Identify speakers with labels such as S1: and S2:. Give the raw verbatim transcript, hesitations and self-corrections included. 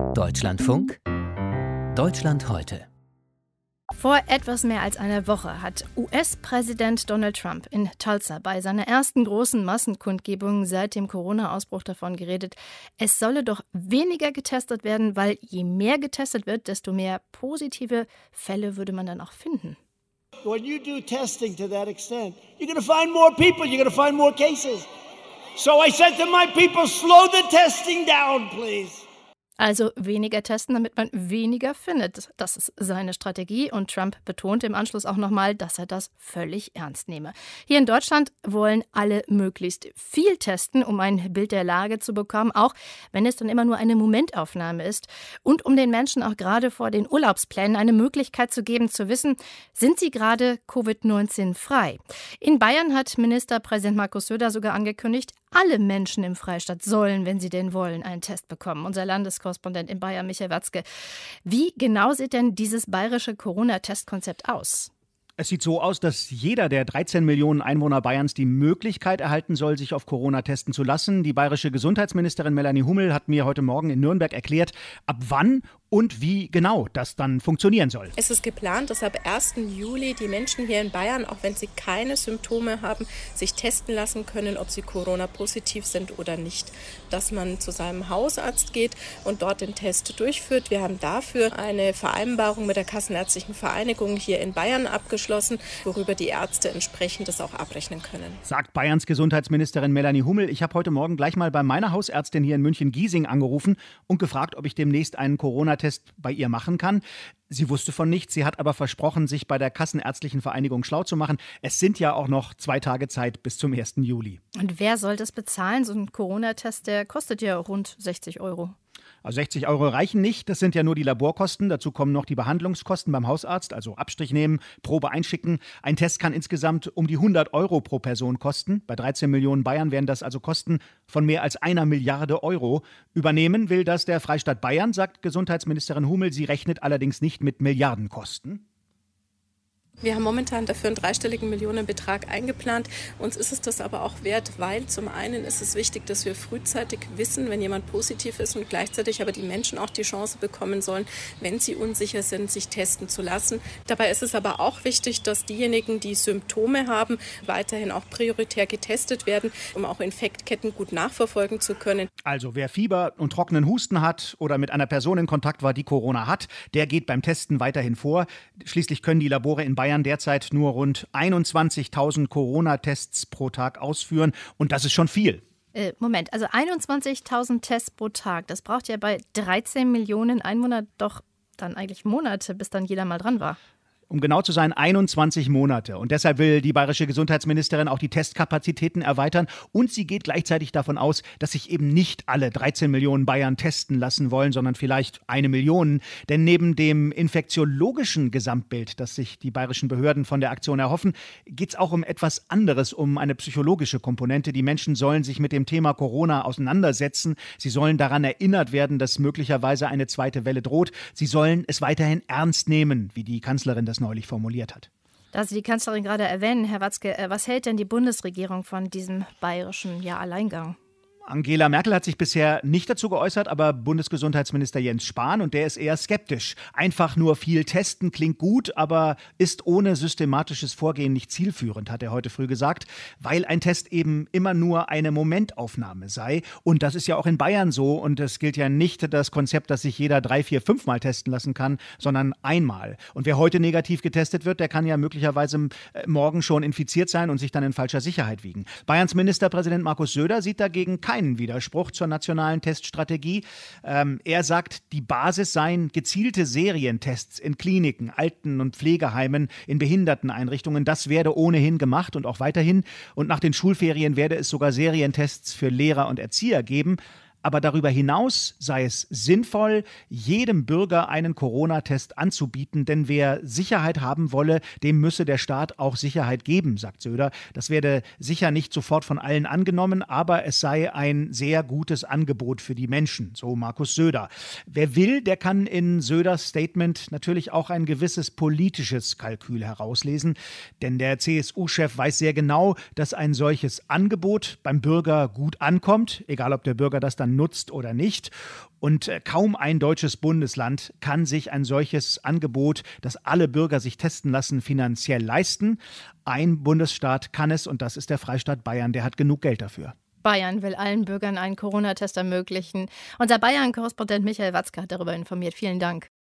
S1: Deutschlandfunk, Deutschland heute.
S2: Vor etwas mehr als einer Woche hat U S-Präsident Donald Trump in Tulsa bei seiner ersten großen Massenkundgebung seit dem Corona-Ausbruch davon geredet, es solle doch weniger getestet werden, weil je mehr getestet wird, desto mehr positive Fälle würde man dann auch finden.
S3: When you do testing to that extent, you're going to find more people, you're going to find more cases. So I said to my people, slow the testing down, please.
S2: Also weniger testen, damit man weniger findet. Das ist seine Strategie und Trump betonte im Anschluss auch nochmal, dass er das völlig ernst nehme. Hier in Deutschland wollen alle möglichst viel testen, um ein Bild der Lage zu bekommen, auch wenn es dann immer nur eine Momentaufnahme ist. Und um den Menschen auch gerade vor den Urlaubsplänen eine Möglichkeit zu geben, zu wissen, sind sie gerade Covid neunzehn frei. In Bayern hat Ministerpräsident Markus Söder sogar angekündigt, alle Menschen im Freistaat sollen, wenn sie denn wollen, einen Test bekommen. Unser Landeskorrespondent in Bayern, Michael Watzke. Wie genau sieht denn dieses bayerische Corona-Testkonzept aus?
S4: Es sieht so aus, dass jeder der dreizehn Millionen Einwohner Bayerns die Möglichkeit erhalten soll, sich auf Corona testen zu lassen. Die bayerische Gesundheitsministerin Melanie Hummel hat mir heute Morgen in Nürnberg erklärt, ab wann und wie genau das dann funktionieren soll.
S5: Es ist geplant, dass ab ersten Juli die Menschen hier in Bayern, auch wenn sie keine Symptome haben, sich testen lassen können, ob sie Corona-positiv sind oder nicht. Dass man zu seinem Hausarzt geht und dort den Test durchführt. Wir haben dafür eine Vereinbarung mit der Kassenärztlichen Vereinigung hier in Bayern abgeschlossen, worüber die Ärzte entsprechend das auch abrechnen können.
S4: Sagt Bayerns Gesundheitsministerin Melanie Hummel. Ich habe heute Morgen gleich mal bei meiner Hausärztin hier in München-Giesing angerufen und gefragt, ob ich demnächst einen Corona-Test bei ihr machen kann. Sie wusste von nichts, sie hat aber versprochen, sich bei der Kassenärztlichen Vereinigung schlau zu machen. Es sind ja auch noch zwei Tage Zeit bis zum ersten Juli.
S2: Und wer soll das bezahlen? So ein Corona-Test, der kostet ja rund sechzig Euro.
S4: Also sechzig Euro reichen nicht, das sind ja nur die Laborkosten. Dazu kommen noch die Behandlungskosten beim Hausarzt, also Abstrich nehmen, Probe einschicken. Ein Test kann insgesamt um die hundert Euro pro Person kosten. Bei dreizehn Millionen Bayern wären das also Kosten von mehr als einer Milliarde Euro. Übernehmen will das der Freistaat Bayern, sagt Gesundheitsministerin Hummel. Sie rechnet allerdings nicht mit Milliardenkosten.
S5: Wir haben momentan dafür einen dreistelligen Millionenbetrag eingeplant. Uns ist es das aber auch wert, weil zum einen ist es wichtig, dass wir frühzeitig wissen, wenn jemand positiv ist und gleichzeitig aber die Menschen auch die Chance bekommen sollen, wenn sie unsicher sind, sich testen zu lassen. Dabei ist es aber auch wichtig, dass diejenigen, die Symptome haben, weiterhin auch prioritär getestet werden, um auch Infektketten gut nachverfolgen zu können.
S4: Also wer Fieber und trockenen Husten hat oder mit einer Person in Kontakt war, die Corona hat, der geht beim Testen weiterhin vor. Schließlich können die Labore in Bayern derzeit nur rund einundzwanzigtausend Corona-Tests pro Tag ausführen. Und das ist schon viel.
S2: Äh, Moment, also einundzwanzigtausend Tests pro Tag. Das braucht ja bei dreizehn Millionen Einwohnern doch dann eigentlich Monate, bis dann jeder mal dran war.
S4: Um genau zu sein, einundzwanzig Monate. Und deshalb will die bayerische Gesundheitsministerin auch die Testkapazitäten erweitern. Und sie geht gleichzeitig davon aus, dass sich eben nicht alle dreizehn Millionen Bayern testen lassen wollen, sondern vielleicht eine Million. Denn neben dem infektiologischen Gesamtbild, das sich die bayerischen Behörden von der Aktion erhoffen, geht es auch um etwas anderes, um eine psychologische Komponente. Die Menschen sollen sich mit dem Thema Corona auseinandersetzen. Sie sollen daran erinnert werden, dass möglicherweise eine zweite Welle droht. Sie sollen es weiterhin ernst nehmen, wie die Kanzlerin das neulich formuliert hat.
S2: Da Sie die Kanzlerin gerade erwähnen, Herr Watzke, was hält denn die Bundesregierung von diesem bayerischen ja, Alleingang?
S4: Angela Merkel hat sich bisher nicht dazu geäußert, aber Bundesgesundheitsminister Jens Spahn, und der ist eher skeptisch. Einfach nur viel testen klingt gut, aber ist ohne systematisches Vorgehen nicht zielführend, hat er heute früh gesagt, weil ein Test eben immer nur eine Momentaufnahme sei. Und das ist ja auch in Bayern so. Und es gilt ja nicht das Konzept, dass sich jeder drei, vier, fünfmal testen lassen kann, sondern einmal. Und wer heute negativ getestet wird, der kann ja möglicherweise morgen schon infiziert sein und sich dann in falscher Sicherheit wiegen. Bayerns Ministerpräsident Markus Söder sieht dagegen keinen Widerspruch zur nationalen Teststrategie. Ähm, er sagt, die Basis seien gezielte Serientests in Kliniken, Alten- und Pflegeheimen, in Behinderteneinrichtungen. Das werde ohnehin gemacht und auch weiterhin. Und nach den Schulferien werde es sogar Serientests für Lehrer und Erzieher geben. Aber darüber hinaus sei es sinnvoll, jedem Bürger einen Corona-Test anzubieten. Denn wer Sicherheit haben wolle, dem müsse der Staat auch Sicherheit geben, sagt Söder. Das werde sicher nicht sofort von allen angenommen, aber es sei ein sehr gutes Angebot für die Menschen, so Markus Söder. Wer will, der kann in Söders Statement natürlich auch ein gewisses politisches Kalkül herauslesen. Denn der C S U-Chef weiß sehr genau, dass ein solches Angebot beim Bürger gut ankommt, egal ob der Bürger das dann man nutzt oder nicht. Und äh, kaum ein deutsches Bundesland kann sich ein solches Angebot, dass alle Bürger sich testen lassen, finanziell leisten. Ein Bundesstaat kann es, und das ist der Freistaat Bayern, der hat genug Geld dafür.
S2: Bayern will allen Bürgern einen Corona-Test ermöglichen. Unser Bayern-Korrespondent Michael Watzke hat darüber informiert. Vielen Dank.